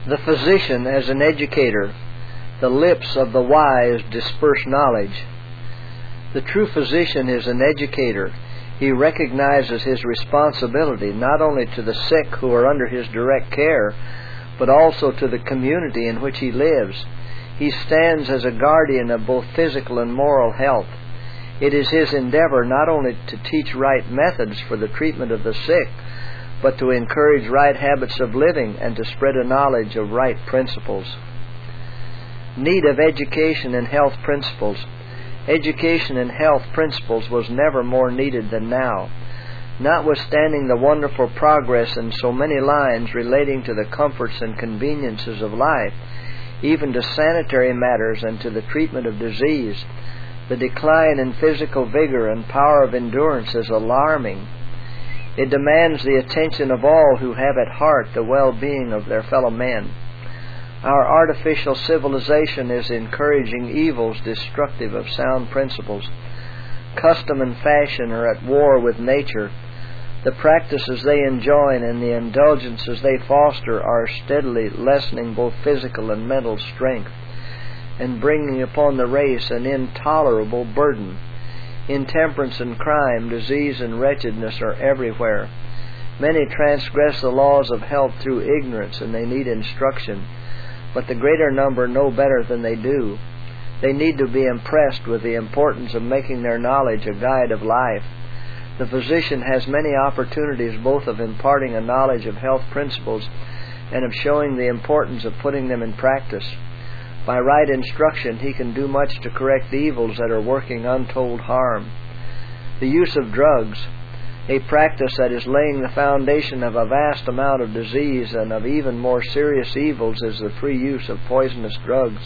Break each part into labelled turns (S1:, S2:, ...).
S1: The physician as an educator. The lips of the wise disperse knowledge. The true physician is an educator. He recognizes his responsibility not only to the sick who are under his direct care, but also to the community in which he lives. He stands as a guardian of both physical and moral health. It is his endeavor not only to teach right methods for the treatment of the sick, but to encourage right habits of living and to spread a knowledge of right principles. Need of education and health principles. Education and health principles was never more needed than now. Notwithstanding the wonderful progress in so many lines relating to the comforts and conveniences of life, even to sanitary matters and to the treatment of disease, the decline in physical vigor and power of endurance is alarming. It demands the attention of all who have at heart the well-being of their fellow men. Our artificial civilization is encouraging evils destructive of sound principles. Custom and fashion are at war with nature. The practices they enjoin and the indulgences they foster are steadily lessening both physical and mental strength, and bringing upon the race an intolerable burden. Intemperance and crime, disease and wretchedness are everywhere. Many transgress the laws of health through ignorance, and they need instruction. But the greater number know better than they do. They need to be impressed with the importance of making their knowledge a guide of life. The physician has many opportunities both of imparting a knowledge of health principles and of showing the importance of putting them in practice. By right instruction, he can do much to correct the evils that are working untold harm. The use of drugs, a practice that is laying the foundation of a vast amount of disease and of even more serious evils, is the free use of poisonous drugs.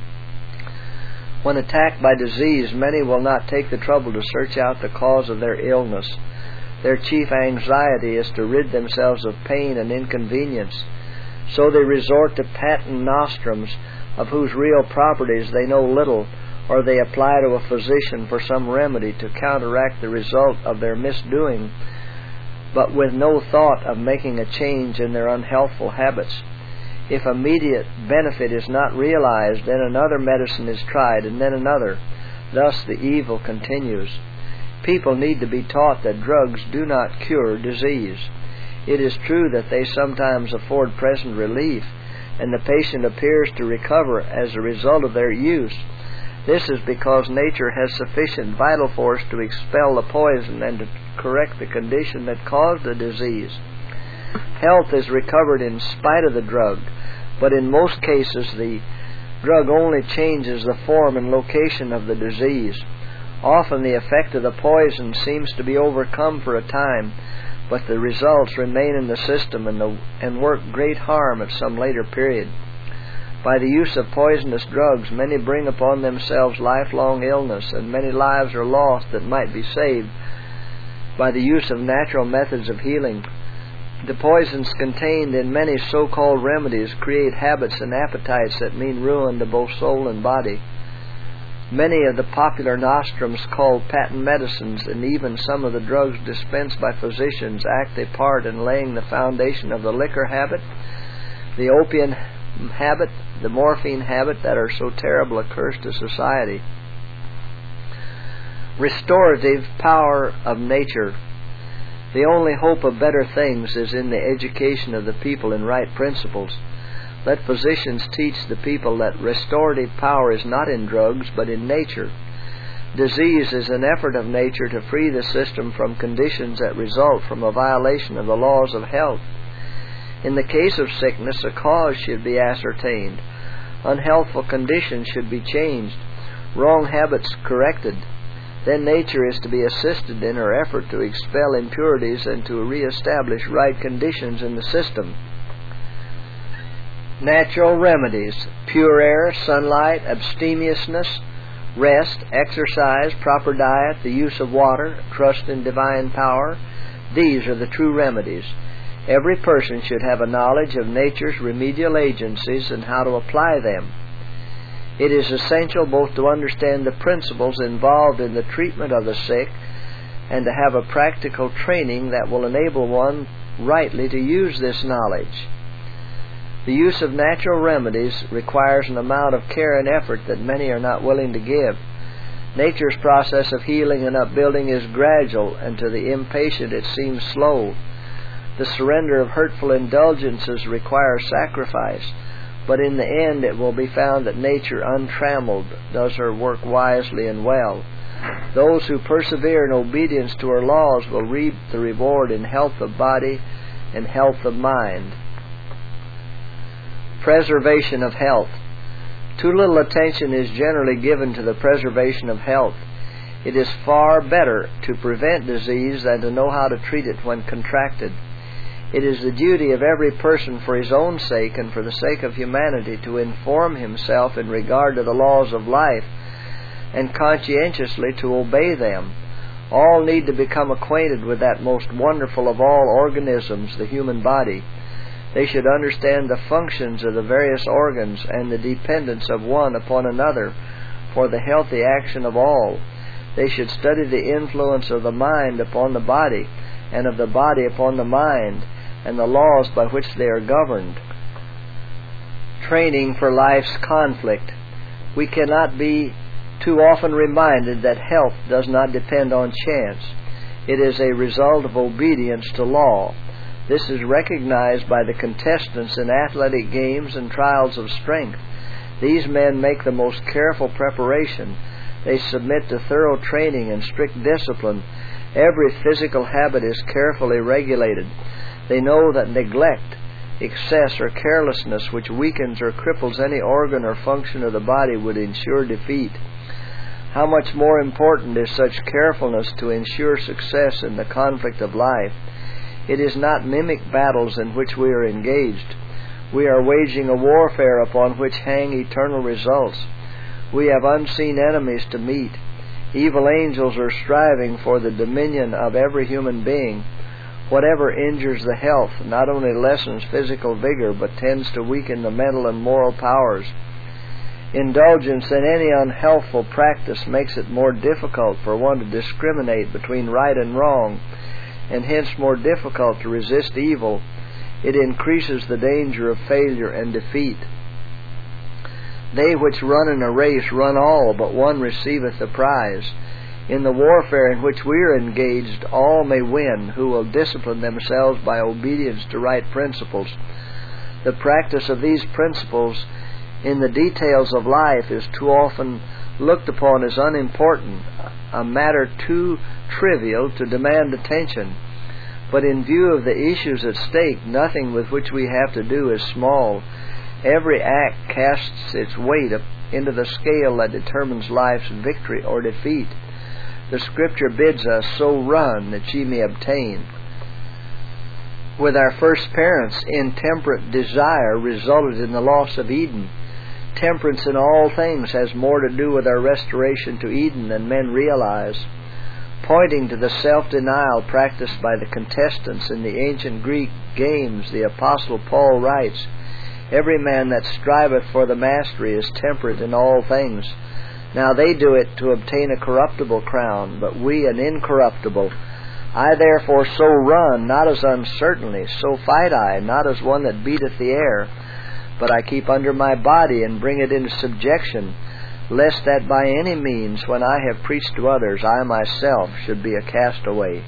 S1: When attacked by disease, many will not take the trouble to search out the cause of their illness. Their chief anxiety is to rid themselves of pain and inconvenience. So they resort to patent nostrums, of whose real properties they know little, or they apply to a physician for some remedy to counteract the result of their misdoing, but with no thought of making a change in their unhealthful habits. If immediate benefit is not realized, then another medicine is tried, and then another. Thus the evil continues. People need to be taught that drugs do not cure disease. It is true that they sometimes afford present relief, and the patient appears to recover as a result of their use. This is because nature has sufficient vital force to expel the poison and to correct the condition that caused the disease. Health is recovered in spite of the drug, but in most cases the drug only changes the form and location of the disease. Often the effect of the poison seems to be overcome for a time, but the results remain in the system and work great harm at some later period. By the use of poisonous drugs, many bring upon themselves lifelong illness, and many lives are lost that might be saved by the use of natural methods of healing. The poisons contained in many so-called remedies create habits and appetites that mean ruin to both soul and body. Many of the popular nostrums called patent medicines, and even some of the drugs dispensed by physicians, act a part in laying the foundation of the liquor habit, the opium habit, the morphine habit that are so terrible a curse to society. Restorative power of nature. The only hope of better things is in the education of the people in right principles. Let physicians teach the people that restorative power is not in drugs, but in nature. Disease is an effort of nature to free the system from conditions that result from a violation of the laws of health. In the case of sickness, a cause should be ascertained. Unhealthful conditions should be changed, wrong habits corrected. Then nature is to be assisted in her effort to expel impurities and to reestablish right conditions in the system. Natural remedies: pure air, sunlight, abstemiousness, rest, exercise, proper diet, the use of water, trust in divine power. These are the true remedies. Every person should have a knowledge of nature's remedial agencies and how to apply them. It is essential both to understand the principles involved in the treatment of the sick and to have a practical training that will enable one rightly to use this knowledge. The use of natural remedies requires an amount of care and effort that many are not willing to give. Nature's process of healing and upbuilding is gradual, and to the impatient it seems slow. The surrender of hurtful indulgences requires sacrifice, but in the end it will be found that nature, untrammeled, does her work wisely and well. Those who persevere in obedience to her laws will reap the reward in health of body and health of mind. Preservation of health. Too little attention is generally given to the preservation of health. It is far better to prevent disease than to know how to treat it when contracted. It is the duty of every person, for his own sake and for the sake of humanity, to inform himself in regard to the laws of life and conscientiously to obey them. All need to become acquainted with that most wonderful of all organisms, the human body. They should understand the functions of the various organs and the dependence of one upon another for the healthy action of all. They should study the influence of the mind upon the body and of the body upon the mind and the laws by which they are governed. Training for life's conflict. We cannot be too often reminded that health does not depend on chance. It is a result of obedience to law. This is recognized by the contestants in athletic games and trials of strength. These men make the most careful preparation. They submit to thorough training and strict discipline. Every physical habit is carefully regulated. They know that neglect, excess, or carelessness which weakens or cripples any organ or function of the body would ensure defeat. How much more important is such carefulness to ensure success in the conflict of life? It is not mimic battles in which we are engaged. We are waging a warfare upon which hang eternal results. We have unseen enemies to meet. Evil angels are striving for the dominion of every human being. Whatever injures the health not only lessens physical vigor, but tends to weaken the mental and moral powers. Indulgence in any unhealthful practice makes it more difficult for one to discriminate between right and wrong, and hence more difficult to resist evil. It increases the danger of failure and defeat. They which run in a race run all, but one receiveth the prize. In the warfare in which we are engaged, all may win who will discipline themselves by obedience to right principles. The practice of these principles in the details of life is too often looked upon as unimportant, a matter too trivial to demand attention. But in view of the issues at stake, nothing with which we have to do is small. Every act casts its weight into the scale that determines life's victory or defeat. The Scripture bids us, "So run that ye may obtain." With our first parents, intemperate desire resulted in the loss of Eden. Temperance in all things has more to do with our restoration to Eden than men realize. Pointing to the self-denial practiced by the contestants in the ancient Greek games, the Apostle Paul writes, "Every man that striveth for the mastery is temperate in all things. Now they do it to obtain a corruptible crown, but we an incorruptible. I therefore so run, not as uncertainly, so fight I, not as one that beateth the air, but I keep under my body and bring it into subjection, lest that by any means, when I have preached to others, I myself should be a castaway."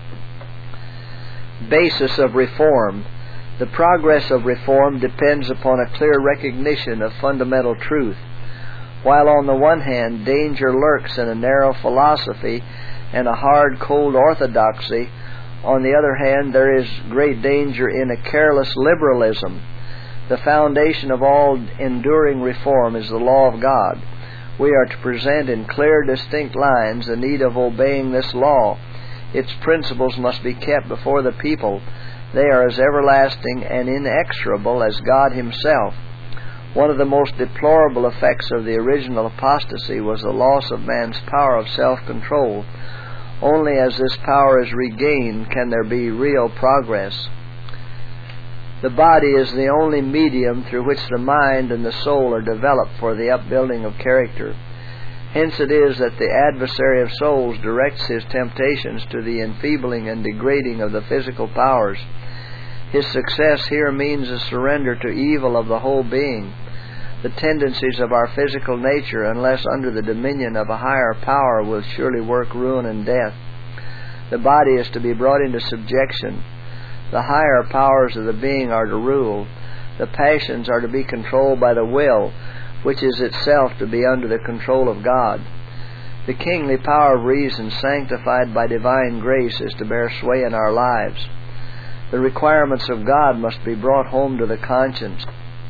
S1: Basis of reform. The progress of reform depends upon a clear recognition of fundamental truth. While on the one hand danger lurks in a narrow philosophy and a hard, cold orthodoxy, on the other hand there is great danger in a careless liberalism. The foundation of all enduring reform is the law of God. We are to present in clear, distinct lines the need of obeying this law. Its principles must be kept before the people. They are as everlasting and inexorable as God Himself. One of the most deplorable effects of the original apostasy was the loss of man's power of self-control. Only as this power is regained can there be real progress. The body is the only medium through which the mind and the soul are developed for the upbuilding of character. Hence it is that the adversary of souls directs his temptations to the enfeebling and degrading of the physical powers. His success here means a surrender to evil of the whole being. The tendencies of our physical nature, unless under the dominion of a higher power, will surely work ruin and death. The body is to be brought into subjection. The higher powers of the being are to rule. The passions are to be controlled by the will, which is itself to be under the control of God. The kingly power of reason, sanctified by divine grace, is to bear sway in our lives. The requirements of God must be brought home to the conscience.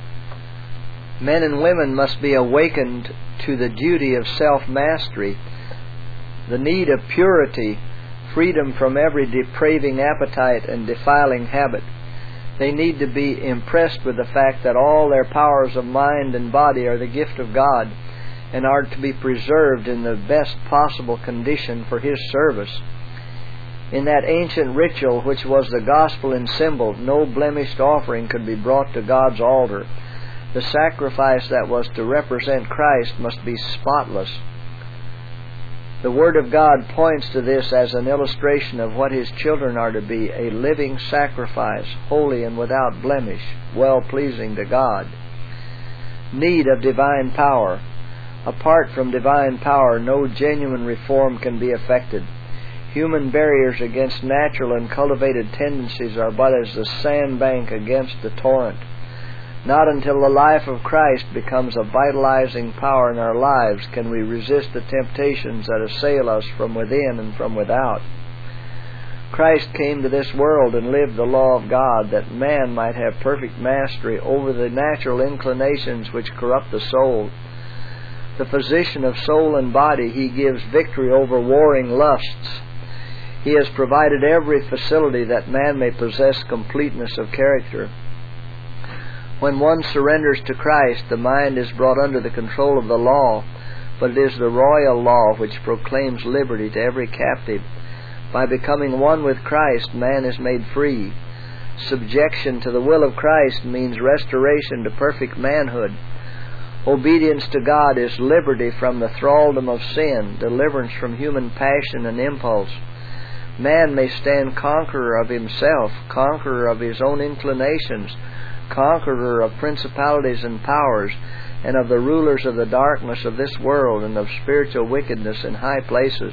S1: Men and women must be awakened to the duty of self-mastery, the need of purity, freedom from every depraving appetite and defiling habit. They need to be impressed with the fact that all their powers of mind and body are the gift of God and are to be preserved in the best possible condition for His service. In that ancient ritual which was the gospel in symbol, no blemished offering could be brought to God's altar. The sacrifice that was to represent Christ must be spotless. The Word of God points to this as an illustration of what His children are to be, a living sacrifice, holy and without blemish, well-pleasing to God. Need of divine power. Apart from divine power, no genuine reform can be effected. Human barriers against natural and cultivated tendencies are but as the sandbank against the torrent. Not until the life of Christ becomes a vitalizing power in our lives can we resist the temptations that assail us from within and from without. Christ came to this world and lived the law of God that man might have perfect mastery over the natural inclinations which corrupt the soul. The physician of soul and body, He gives victory over warring lusts. He has provided every facility that man may possess completeness of character. When one surrenders to Christ, the mind is brought under the control of the law, but it is the royal law which proclaims liberty to every captive. By becoming one with Christ, man is made free. Subjection to the will of Christ means restoration to perfect manhood. Obedience to God is liberty from the thraldom of sin, deliverance from human passion and impulse. Man may stand conqueror of himself, conqueror of his own inclinations, conqueror of principalities and powers, and of the rulers of the darkness of this world and of spiritual wickedness in high places.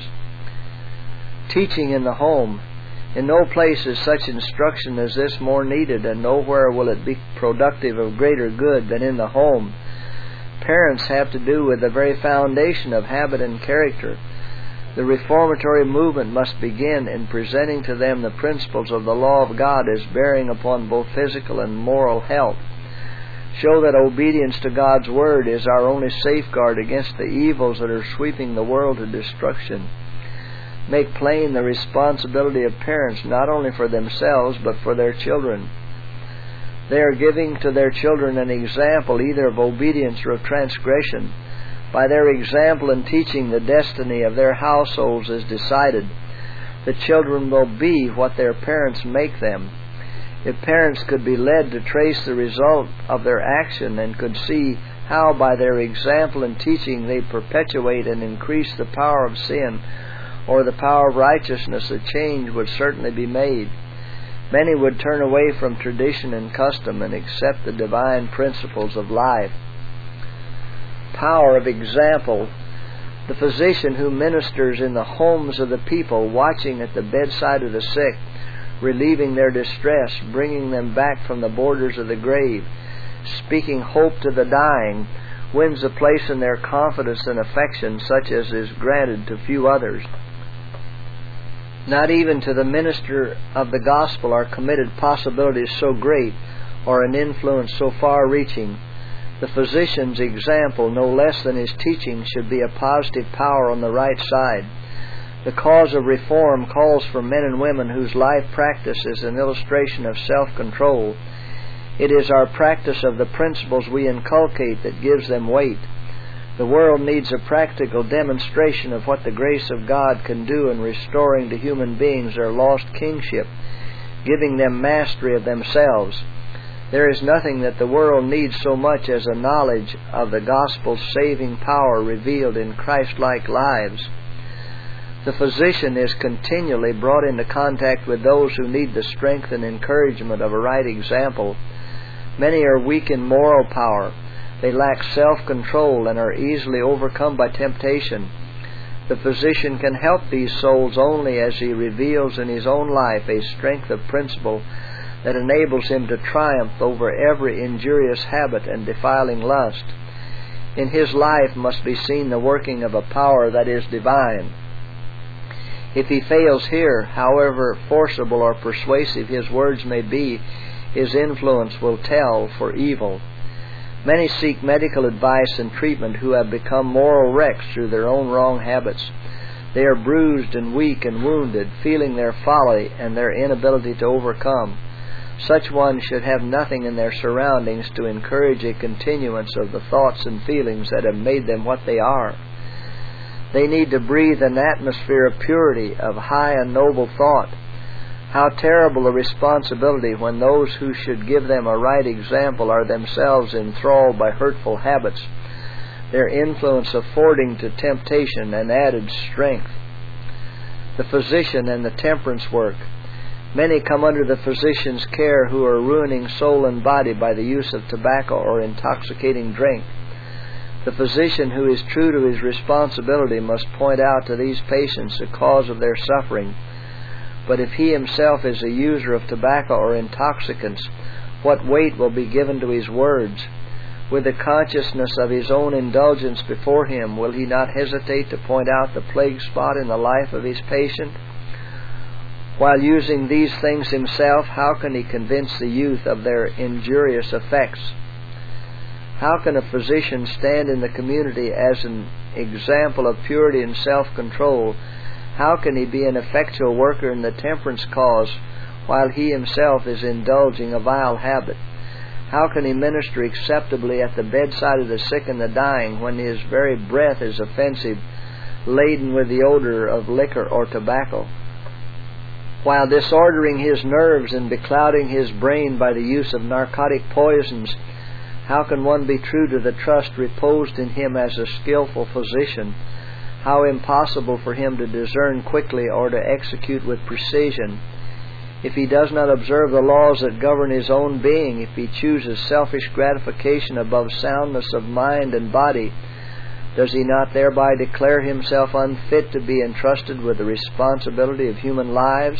S1: Teaching in the home. In no place is such instruction as this more needed, and nowhere will it be productive of greater good than in the home. Parents have to do with the very foundation of habit and character. The reformatory movement must begin in presenting to them the principles of the law of God as bearing upon both physical and moral health. Show that obedience to God's Word is our only safeguard against the evils that are sweeping the world to destruction. Make plain the responsibility of parents not only for themselves but for their children. They are giving to their children an example either of obedience or of transgression. By their example and teaching, the destiny of their households is decided. The children will be what their parents make them. If parents could be led to trace the result of their action and could see how by their example and teaching they perpetuate and increase the power of sin or the power of righteousness, a change would certainly be made. Many would turn away from tradition and custom and accept the divine principles of life. Power of example. The physician who ministers in the homes of the people, watching at the bedside of the sick, relieving their distress, bringing them back from the borders of the grave, speaking hope to the dying, wins a place in their confidence and affection such as is granted to few others. Not even to the minister of the gospel are committed possibilities so great or an influence so far-reaching. The physician's example, no less than his teaching, should be a positive power on the right side. The cause of reform calls for men and women whose life practice is an illustration of self-control. It is our practice of the principles we inculcate that gives them weight. The world needs a practical demonstration of what the grace of God can do in restoring to human beings their lost kingship, giving them mastery of themselves. There is nothing that the world needs so much as a knowledge of the gospel's saving power revealed in Christ-like lives. The physician is continually brought into contact with those who need the strength and encouragement of a right example. Many are weak in moral power. They lack self-control and are easily overcome by temptation. The physician can help these souls only as he reveals in his own life a strength of principle that enables him to triumph over every injurious habit and defiling lust. In his life must be seen the working of a power that is divine. If he fails here, however forcible or persuasive his words may be, his influence will tell for evil. Many seek medical advice and treatment who have become moral wrecks through their own wrong habits. They are bruised and weak and wounded, feeling their folly and their inability to overcome. Such ones should have nothing in their surroundings to encourage a continuance of the thoughts and feelings that have made them what they are. They need to breathe an atmosphere of purity, of high and noble thought. How terrible a responsibility when those who should give them a right example are themselves enthralled by hurtful habits, their influence affording to temptation an added strength. The physician and the temperance work. Many come under the physician's care who are ruining soul and body by the use of tobacco or intoxicating drink. The physician who is true to his responsibility must point out to these patients the cause of their suffering. But if he himself is a user of tobacco or intoxicants, what weight will be given to his words? With the consciousness of his own indulgence before him, will he not hesitate to point out the plague spot in the life of his patient? While using these things himself, how can he convince the youth of their injurious effects? How can a physician stand in the community as an example of purity and self-control? How can he be an effectual worker in the temperance cause while he himself is indulging a vile habit? How can he minister acceptably at the bedside of the sick and the dying when his very breath is offensive, laden with the odor of liquor or tobacco? While disordering his nerves and beclouding his brain by the use of narcotic poisons, how can one be true to the trust reposed in him as a skillful physician? How impossible for him to discern quickly or to execute with precision. If he does not observe the laws that govern his own being, if he chooses selfish gratification above soundness of mind and body, does he not thereby declare himself unfit to be entrusted with the responsibility of human lives?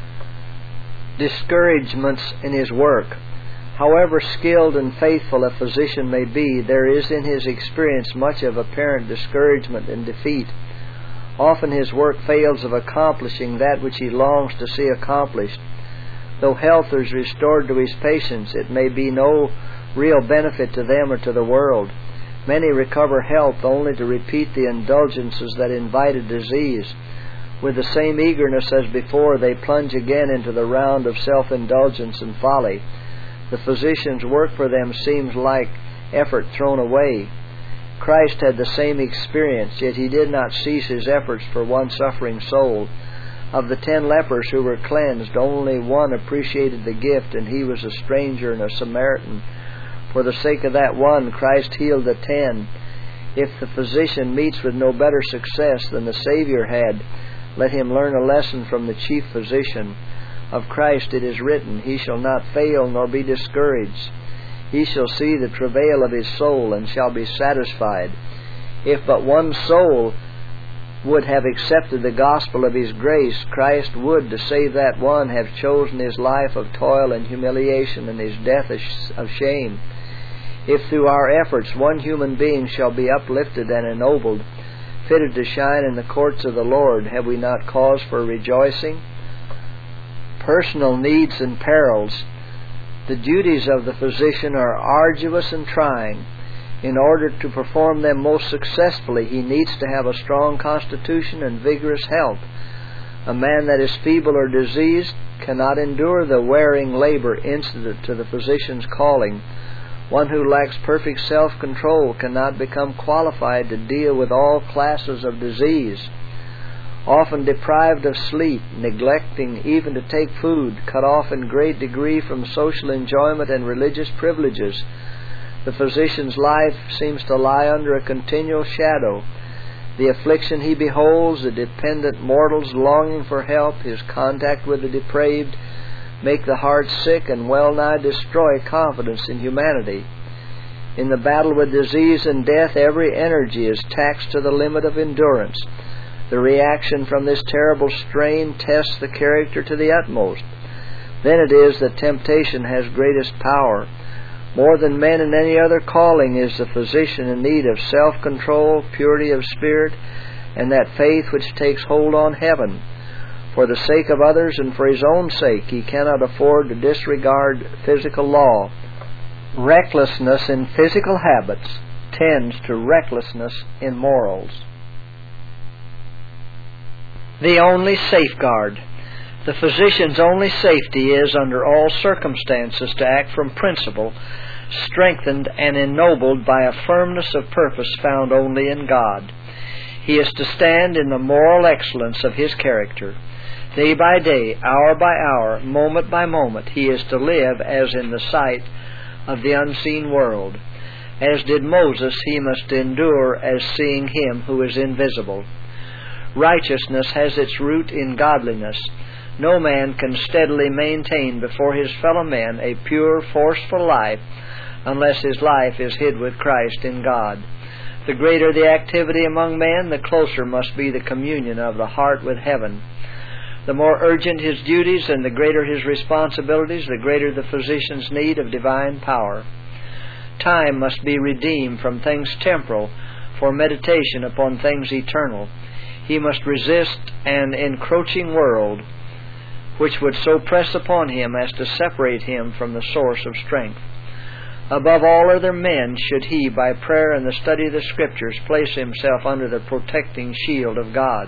S1: Discouragements in his work. However skilled and faithful a physician may be, there is in his experience much of apparent discouragement and defeat. Often his work fails of accomplishing that which he longs to see accomplished. Though health is restored to his patients, it may be no real benefit to them or to the world. Many recover health only to repeat the indulgences that invited disease. With the same eagerness as before, they plunge again into the round of self-indulgence and folly. The physician's work for them seems like effort thrown away. Christ had the same experience, yet he did not cease his efforts for one suffering soul. Of the 10 lepers who were cleansed, only one appreciated the gift, and he was a stranger and a Samaritan. For the sake of that one, Christ healed the 10. If the physician meets with no better success than the Savior had, let him learn a lesson from the chief physician. Of Christ it is written, He shall not fail nor be discouraged. He shall see the travail of his soul and shall be satisfied. If but one soul would have accepted the gospel of his grace, Christ would, to save that one, have chosen his life of toil and humiliation and his death of shame. If through our efforts one human being shall be uplifted and ennobled, fitted to shine in the courts of the Lord, have we not cause for rejoicing? Personal needs and perils. The duties of the physician are arduous and trying. In order to perform them most successfully, he needs to have a strong constitution and vigorous health. A man that is feeble or diseased cannot endure the wearing labor incident to the physician's calling. One who lacks perfect self-control cannot become qualified to deal with all classes of disease. Often deprived of sleep, neglecting even to take food, cut off in great degree from social enjoyment and religious privileges, the physician's life seems to lie under a continual shadow. The affliction he beholds, the dependent mortal's longing for help, his contact with the depraved, make the heart sick and well nigh destroy confidence in humanity. In the battle with disease and death, every energy is taxed to the limit of endurance. The reaction from this terrible strain tests the character to the utmost. Then it is that temptation has greatest power. More than men in any other calling is the physician in need of self-control, purity of spirit, and that faith which takes hold on heaven. For the sake of others and for his own sake, he cannot afford to disregard physical law. Recklessness in physical habits tends to recklessness in morals. The only safeguard. The physician's only safety is, under all circumstances, to act from principle, strengthened and ennobled by a firmness of purpose found only in God. He is to stand in the moral excellence of his character. Day by day, hour by hour, moment by moment, he is to live as in the sight of the unseen world. As did Moses, he must endure as seeing him who is invisible. Righteousness has its root in godliness. No man can steadily maintain before his fellow men a pure, forceful life unless his life is hid with Christ in God. The greater the activity among men, the closer must be the communion of the heart with heaven. The more urgent his duties and the greater his responsibilities, the greater the physician's need of divine power. Time must be redeemed from things temporal for meditation upon things eternal. He must resist an encroaching world which would so press upon him as to separate him from the source of strength. Above all other men should he, by prayer and the study of the Scriptures, place himself under the protecting shield of God.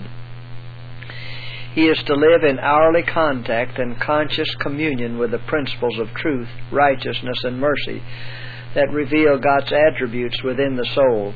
S1: He is to live in hourly contact and conscious communion with the principles of truth, righteousness, and mercy that reveal God's attributes within the soul.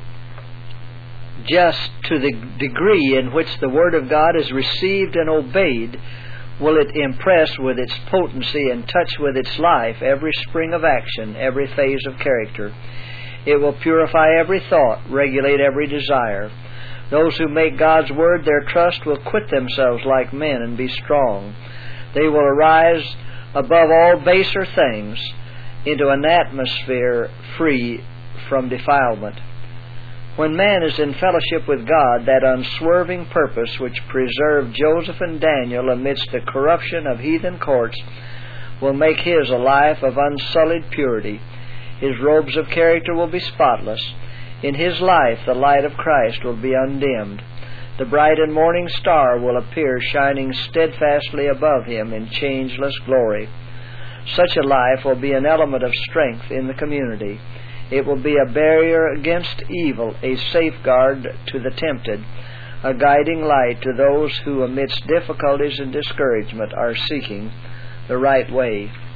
S1: Just to the degree in which the Word of God is received and obeyed, will it impress with its potency and touch with its life every spring of action, every phase of character. It will purify every thought, regulate every desire. Those who make God's Word their trust will quit themselves like men and be strong. They will arise above all baser things into an atmosphere free from defilement. When man is in fellowship with God, that unswerving purpose which preserved Joseph and Daniel amidst the corruption of heathen courts will make his a life of unsullied purity. His robes of character will be spotless. In his life the light of Christ will be undimmed. The bright and morning star will appear shining steadfastly above him in changeless glory. Such a life will be an element of strength in the community. It will be a barrier against evil, a safeguard to the tempted, a guiding light to those who amidst difficulties and discouragement are seeking the right way.